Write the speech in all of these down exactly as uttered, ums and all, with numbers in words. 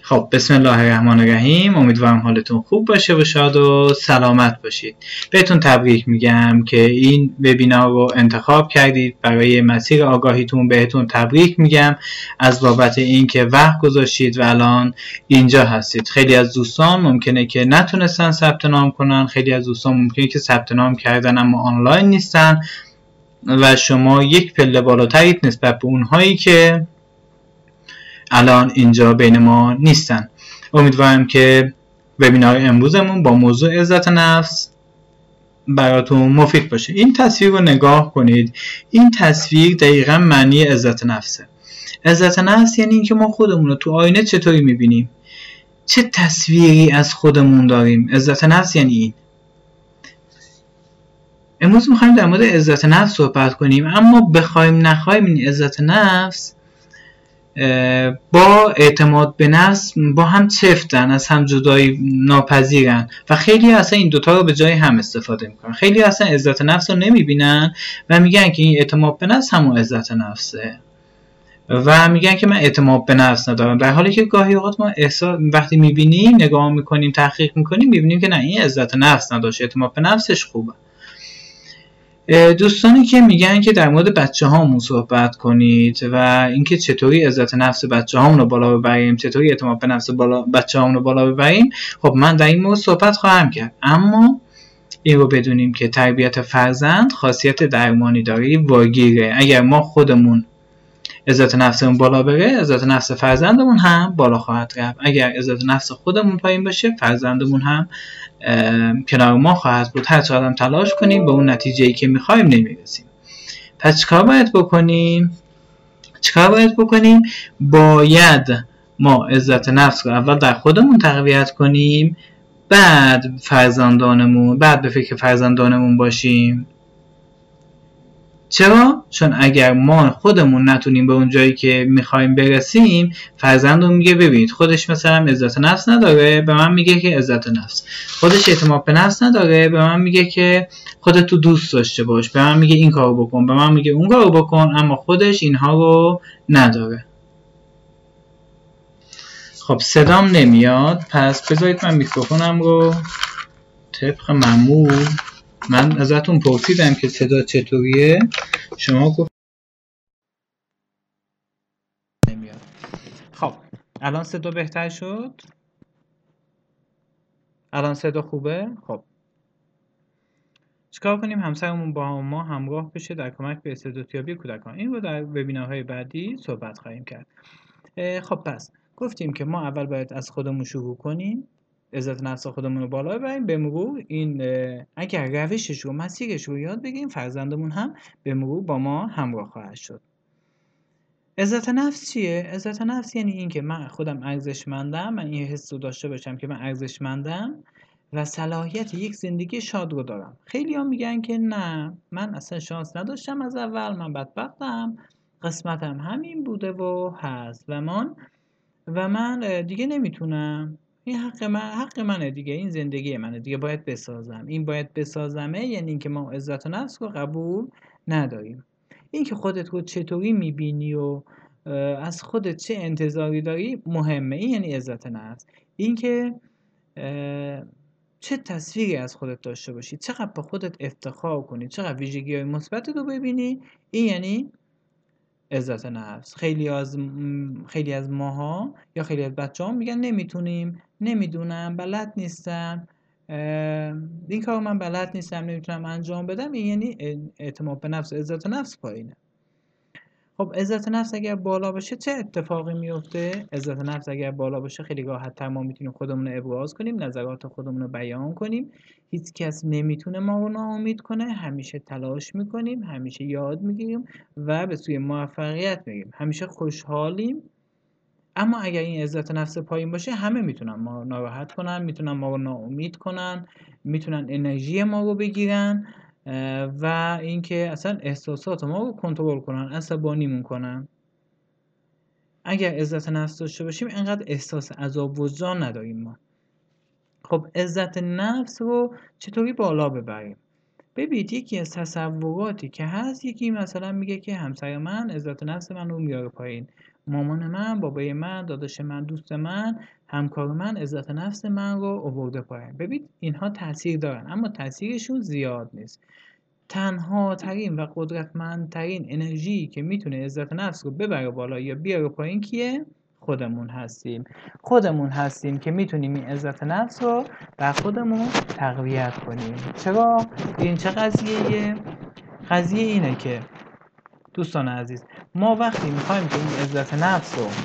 خب بسم الله الرحمن الرحیم. امیدوارم حالتون خوب باشه و شاد و سلامت باشید. بهتون تبریک میگم که این وبینار رو انتخاب کردید برای مسیر آگاهیتون. بهتون تبریک میگم از بابت اینکه وقت گذاشتید و الان اینجا هستید. خیلی از دوستان ممکنه که نتونستن ثبت نام کنن، خیلی از دوستان ممکنه که ثبت نام کردن اما آنلاین نیستن و شما یک پله بالاترید نسبت به اونهایی که الان اینجا بین ما نیستن. امیدوارم که وبینار امروزمون با موضوع عزت نفس براتون مفید باشه. این تصویر رو نگاه کنید. این تصویر دقیقا معنی عزت نفسه. عزت نفس یعنی اینکه ما خودمون رو تو آینه چطوری میبینیم، چه تصویری از خودمون داریم. عزت نفس یعنی این. امروز میخوایم در مورد عزت نفس صحبت کنیم، اما بخوایم نخوایم این عزت نفس با اعتماد به نفس با هم چفتن، از هم جدایی ناپذیرن و خیلی اصلا این دوتا رو به جای هم استفاده میکنن. خیلی اصلا عزت نفس رو نمیبینن و میگن که این اعتماد به نفس همون عزت نفسه و میگن که من اعتماد به نفس ندارم، در حالی که گاهی اوقات ما احساس وقتی میبینیم، نگاه میکنیم، تحقیق میکنیم، میبینیم که نه، این عزت نفس نداشت، اعتماد به نفسش خوبه. دوستانی که میگن که در مورد بچه هامون صحبت کنید و اینکه چطوری عزت نفس بچه هامون رو بالا ببریم، چطوری اعتماد به نفس بالا بچه هامون رو بالا ببریم، خب من در این مورد صحبت خواهم کرد. اما این رو بدونیم که تربیت فرزند خاصیت درمانی داره، واگیره. اگر ما خودمون عزت نفسمون بالا بره، عزت نفس فرزندمون هم بالا خواهد رفت. اگر عزت نفس خودمون پایین باشه، فرزندمون هم کنار ما خواهد بود. هر چقدر هم تلاش کنیم به اون نتیجه‌ای که می‌خوایم نمی‌رسیم. پس چیکار باید بکنیم؟ چیکار باید بکنیم؟ باید ما عزت نفس رو اول در خودمون تقویت کنیم، بعد فرزندانمون، بعد به فکر فرزندانمون باشیم. چرا؟ چون اگر ما خودمون نتونیم به اون جایی که میخوایم برسیم، فرزندمون میگه ببینید خودش مثلا عزت نفس نداره، به من میگه که عزت نفس. خودش اعتماد به نفس نداره، به من میگه که خودت تو دوست داشته باش، به من میگه این کارو بکن، به من میگه اون کارو بکن، اما خودش اینها رو نداره. خب صدام نمیاد، پس بذارید من میکروفونم رو طبق معمول، من ازتون پرسیدم که صدا چطوریه، شما گفت نمیاد. خب الان صدا بهتر شد؟ الان صدا خوبه؟ خب چیکار کنیم همسرمون با ما همراه بشه در کمک به استعدادیابی کودکان؟ این رو در وبینارهای بعدی صحبت خواهیم کرد. خب پس گفتیم که ما اول باید از خودمون شروع کنیم، عزت نفس خودمون رو بالا ببریم. به مرور این اگر روشش رو، مسیرش رو یاد بگیریم، فرزندمون هم به مرور با ما همراه خواهد شد. عزت نفس چیه؟ عزت نفس یعنی این که من خودم ارزشمندم، من این حس رو داشته باشم که من ارزشمندم و صلاحیت یک زندگی شاد رو دارم. خیلی ها میگن که نه، من اصلا شانس نداشتم از اول، من بدبختم، قسمتم همین بوده و هست و من و من دیگه نمیتونم، این حق من، حق منه دیگه، این زندگی منه دیگه، باید بسازم. این باید بسازمه یعنی اینکه ما عزت نفس رو قبول نداریم. این که خودت رو چطوری میبینی و از خودت چه انتظاری داری مهمه، این یعنی عزت نفس. این که چه تصویری از خودت داشته باشی، چقدر به خودت افتخار کنی، چقدر ویژگی‌های مثبت رو ببینی، این یعنی عزت نفس. خیلی از خیلی از ماها یا خیلی از بچه‌ها میگن نمیتونیم، نمیدونم، بلد نیستم، این کارو من بلد نیستم، نمیتونم انجام بدم. این یعنی اعتماد به نفس، عزت نفس پایینه. خب عزت نفس اگر بالا باشه چه اتفاقی میفته؟ عزت نفس اگر بالا باشه خیلی راحت‌تر ما میتونیم خودمون رو ابراز کنیم، نظرات خودمون رو بیان کنیم. هیچ کس نمیتونه ما رو ناامید کنه، همیشه تلاش میکنیم، همیشه یاد میگیریم و به سوی موفقیت میریم، همیشه خوشحالیم. اما اگر این عزت نفس پایین باشه، همه میتونن ما رو ناراحت کنن، میتونن ما رو ناامید کنن، میتونن انرژی ما رو بگیرن و اینکه اصلا احساسات ما رو کنترل کنن، عصبانیمون کنن. اگر عزت نفس داشته باشیم اینقدر احساس عذاب وجدان نداریم ما. خب عزت نفس رو چطوری بالا ببریم؟ ببینید یکی از تصوراتی که هست، یکی مثلا میگه که همسر من عزت نفس من رو میاره پایین، مامان من، بابای من، داداش من، دوست من، همکار من عزت نفس من رو آورده پایین. ببینید اینها تاثیر دارن اما تاثیرشون زیاد نیست. تنها ترین و قدرتمندترین انرژی که میتونه عزت نفس رو ببره بالا یا بیاره پایین کیه؟ خودمون هستیم. خودمون هستیم که میتونیم این عزت نفس رو در خودمون تقویت کنیم. چرا؟ این چه قضیه؟ قضیه اینه که دوستان عزیز، ما وقتی میخوایم که این عزت نفس رو،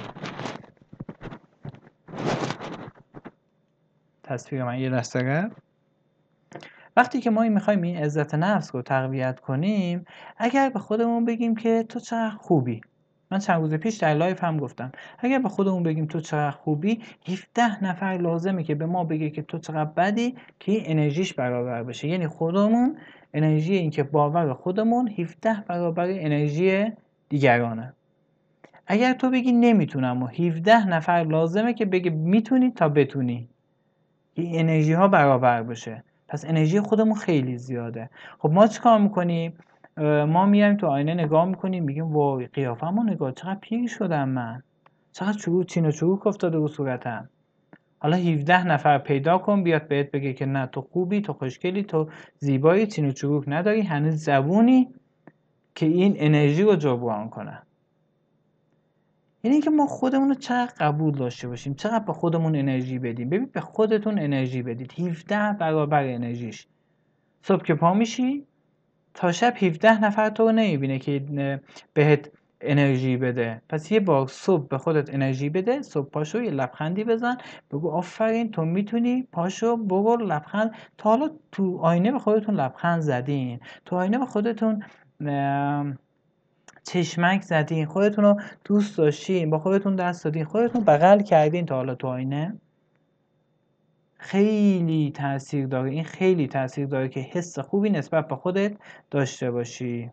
تصویر من یه دسته، وقتی که ما میخوایم این عزت نفس رو تقویت کنیم، اگر به خودمون بگیم که تو چقدر خوبی، من چند روز پیش در لایف هم گفتم، اگر به خودمون بگیم تو چقدر خوبی، هفده نفر لازمه که به ما بگه که تو چقدر بدی که این انرژیش برابر بشه. یعنی خودمون، انرژی این که باور خودمون هفده برابر انرژی دیگرانه. اگر تو بگی نمیتونم و هفده نفر لازمه که بگه میتونی تا بتونی، این انرژی ها برابر بشه. پس انرژی خودمون خیلی زیاده. خب ما چیکار میکنیم؟ ما میایم تو آینه نگاه میکنیم، میگیم وای قیافه‌مو نگاه، چقدر پیر شدم من، چقدر چروک چین و چروک افتاده رو صورتم. حالا هفده نفر پیدا کن بیاد بهت بگه که نه تو خوبی، تو خوشگلی، تو زیبایی، چین و چروک نداری، هنوز جوونی، که این انرژی رو جبران کنه. یعنی اینکه ما خودمون رو چقدر قبول داشته باشیم، چقدر به خودمون انرژی بدیم. ببین به خودتون انرژی بدید، هفده برابر انرژیش. صبح که پا میشی تا شب هفده نفر تو رو نمیبینه که بهت انرژی بده. پس یه بار صبح به خودت انرژی بده، صبح پاشو یه لبخندی بزن، بگو آفرین تو میتونی، پاشو برو لبخند. تا حالا تو آینه به خودتون لبخند زدین؟ تو آینه به خودتون چشمک زدین؟ خودتون رو دوست داشتین؟ با خودتون دست دادین؟ خودتون بغل کردین تا حالا تو آینه؟ خیلی تاثیر داره، این خیلی تاثیر داره که حس خوبی نسبت به خودت داشته باشی.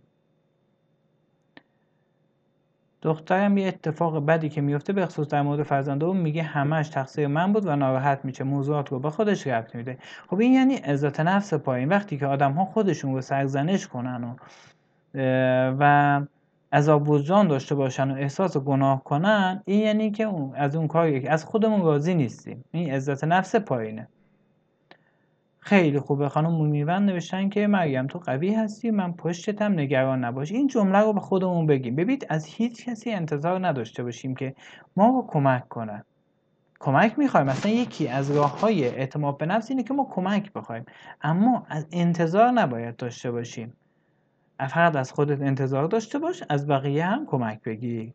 دخترم یه اتفاق بدی که میفته به خصوص در مورد فرزنده اون میگه همش تقصیر من بود و ناراحت میشه، موضوعات رو به خودش ربط میده. خب این یعنی عزت نفس پایین. وقتی که آدم ها خودشون رو سرزنش کنن و و عذاب وجدان داشته باشن و احساس گناه کنن، این یعنی که از اون کاری که از خودمون راضی نیستیم. این عزت نفس پایینه. خیلی خوبه. خانم مومیوند نوشتن که مریم تو قوی هستی، من پشتتم، نگران نباش. این جمله رو به خودمون بگیم. ببینید از هیچ کسی انتظار نداشته باشیم که ما رو کمک کنه. کمک میخوایم، مثلا یکی از راه‌های اعتماد به نفس اینه که ما کمک بخوایم، اما از انتظار نباید داشته باشیم. فقط از خودت انتظار داشته باش، از بقیه هم کمک بگیر.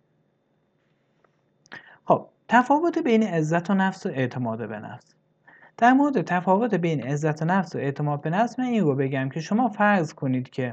خب تفاوت بین عزت و نفس و اعتماد به نفس. در مورد تفاوت بین عزت نفس و اعتماد به نفس من این رو بگم که شما فرض کنید که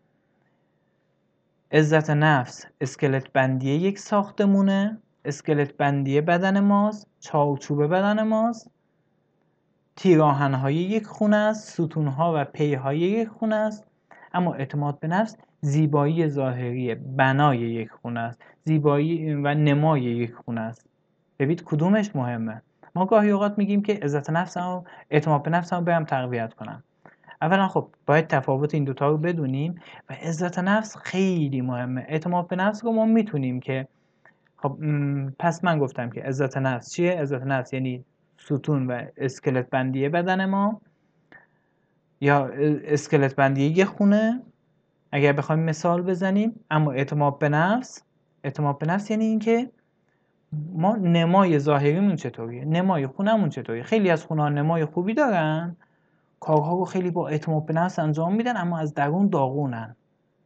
عزت نفس اسکلت بندی یک ساختمونه، اسکلت بندی بدن ماست، چارچوب بدن ماست، تیراهن‌های یک خونه است، ستون‌ها و پی‌های یک خونه است. اما اعتماد به نفس زیبایی ظاهری بنای یک خونه است، زیبایی و نمای یک خونه است. ببینید کدومش مهمه. ما گاهی اوقات میگیم که عزت نفس و اعتماد به نفس رو برم تقویت کنم. اولا خب باید تفاوت این دوتا رو بدونیم و عزت نفس خیلی مهمه. اعتماد به نفس رو ما میتونیم که خب پس من گفتم که عزت نفس چیه؟ عزت نفس یعنی ستون و اسکلت بندی بدن ما یا اسکلت بندی یه خونه اگر بخوایم مثال بزنیم. اما اعتماد به نفس، اعتماد به نفس یعنی اینکه ما نمای ظاهریمون چطوریه، نمای خونمون چطوریه. خیلی از خونه‌ها نمای خوبی دارن، کارها رو خیلی با اعتماد به نفس انجام میدن، اما از درون داغونن.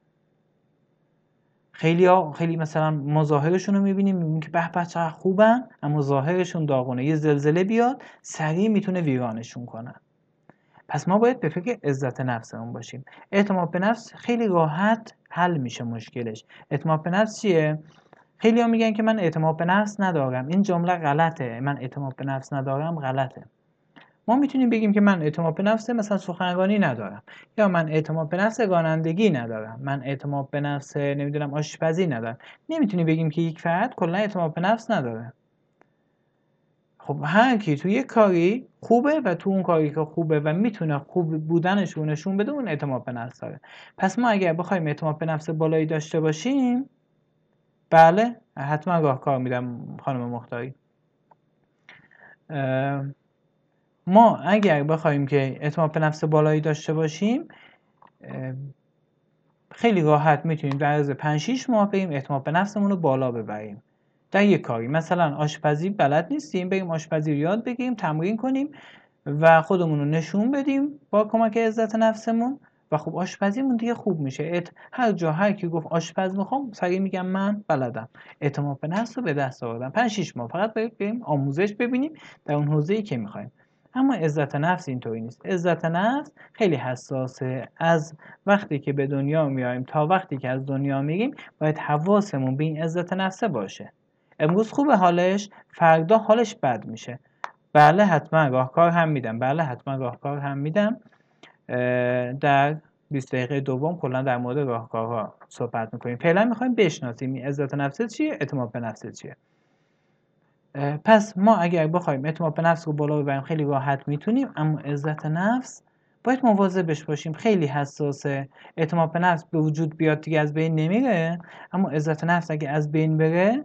خیلی ها خیلی مثلا ما ظاهرشون رو میبینیم میبینیم که به به چقدر خوبن، اما ظاهرشون داغونه. یه زلزله بیاد سریع میتونه ویرانشون کنه. پس ما باید به فکر عزت نفسمون باشیم. اعتماد به نفس خیلی راحت حل میشه مشکلش. اعتماد به نفس چیه؟ خیلی ها میگن که من اعتماد به نفس ندارم. این جمله غلطه. من اعتماد به نفس ندارم غلطه. ما میتونیم بگیم که من اعتماد به نفس مثلا سخنرانی ندارم، یا من اعتماد به نفس رانندگی ندارم، من اعتماد به نفس نمیدونم آشپزی ندارم. نمیتونیم بگیم که یک فرد کلا اعتماد به نفس نداره. خب هر کی تو یه کاری خوبه و تو اون کاری که خوبه و میتونه خوب بودنش رو نشون بده اون اعتماد به نفس داره. پس ما اگر بخوایم اعتماد به نفس بالایی داشته باشیم، بله حتما راهکار میدم خانم مختاری. ما اگر بخوایم که اعتماد به نفس بالایی داشته باشیم خیلی راحت میتونیم در عرض پنج شش ماه بریم اعتماد به نفسمون رو بالا ببریم در یک کاری. مثلا آشپزی بلد نیستیم، بریم آشپزی رو یاد بگیریم، تمرین کنیم و خودمون رو نشون بدیم با کمک عزت نفسمون و خب آشپزیمون دیگه خوب میشه. هر جا هر کی گفت آشپز میخوام سریع میگم من بلدم. اعتماد به نفس رو به دست آوردم. پنج شش ماه فقط بریم آموزش ببینیم در اون حوزه‌ای که میخوایم. اما عزت نفس اینطوری نیست. عزت نفس خیلی حساسه. از وقتی که به دنیا میایم تا وقتی که از دنیا میریم باید حواسمون به این عزت نفس باشه. امروز خوبه حالش، فردا حالش بد میشه. بله حتما راهکار هم میدم. بله حتما راهکار هم میدم. در بیست دقیقه دوم کلا در مورد راهکارها صحبت میکنیم. فعلا میخوایم بشناسیم عزت نفس چیه، اعتماد به نفس چیه. پس ما اگر بخوایم اعتماد به نفس رو بالا ببریم خیلی راحت میتونیم، اما عزت نفس باید مواظبش باشیم. خیلی حساسه. اعتماد به نفس به وجود بیاد دیگه از بین نمیره، اما عزت نفس اگه از بین بره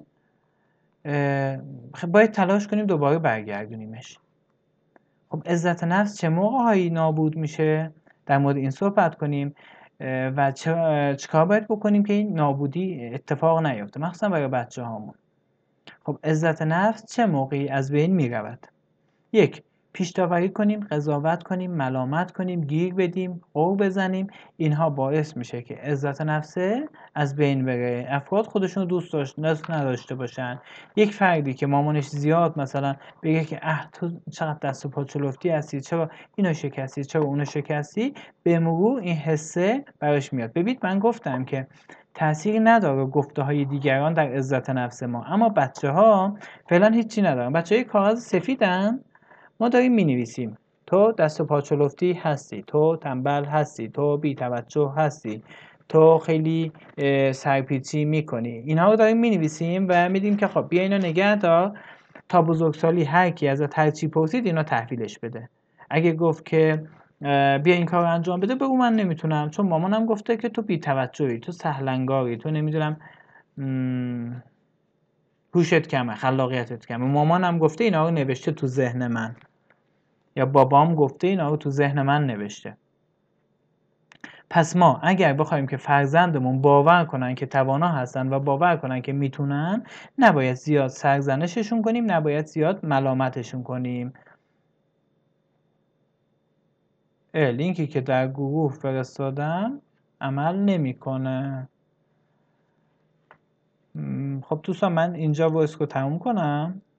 باید تلاش کنیم دوباره برگردونیمش. خب عزت نفس چه موقع هایی نابود میشه؟ در مورد این صحبت کنیم و چیکار باید بکنیم که این نابودی اتفاق نیفته، مخصوصا برای بچه هامون. خب عزت نفس چه موقعی از بین میرود؟ یک، پیش داوری کنیم، قضاوت کنیم، ملامت کنیم، گیر بدیم، غر بزنیم. اینها باعث میشه که عزت نفس از بین بره. افراد خودشون دوست داشت نداشته باشن. یک فردی که مامانش زیاد مثلا بگه که اه تو چقدر دست و پا چلفتی هستی، چرا اینو شکستی، چرا اونو شکستی، به مرور این حسه براش میاد. ببینید من گفتم که تأثیری نداره گفته های دیگران در عزت نفس ما، اما بچه ها فعلا هیچی ندارن. بچه های کاغذ سفیدن، ما داریم می نویسیم تو دست و پاچلفتی هستی، تو تنبل هستی، تو بی توجه هستی، تو خیلی سرپیچی میکنی. اینها رو داریم می نویسیم و میدیم که خب بیا اینا نگه دار تا بزرگسالی هر کی ازت هر چی پرسید اینا تحویلش بده. اگه گفت که بیا این کار رو انجام بده، بگو من نمیتونم چون مامانم گفته که تو بی توجهی، تو سهلنگاری، تو نمیدونم هوشت کمه، خلاقیتت کمه. مامانم گفته اینا رو نوشته تو ذهن من، یا بابام گفته اینا رو تو ذهن من نوشته. پس ما اگر بخوایم که فرزندمون باور کنن که توانا هستن و باور کنن که میتونن، نباید زیاد سرزنششون کنیم، نباید زیاد ملامتشون کنیم. لینکی که در گروه فرستادم عمل نمیکنه. خب دوستان من اینجا وایس رو تموم کنم.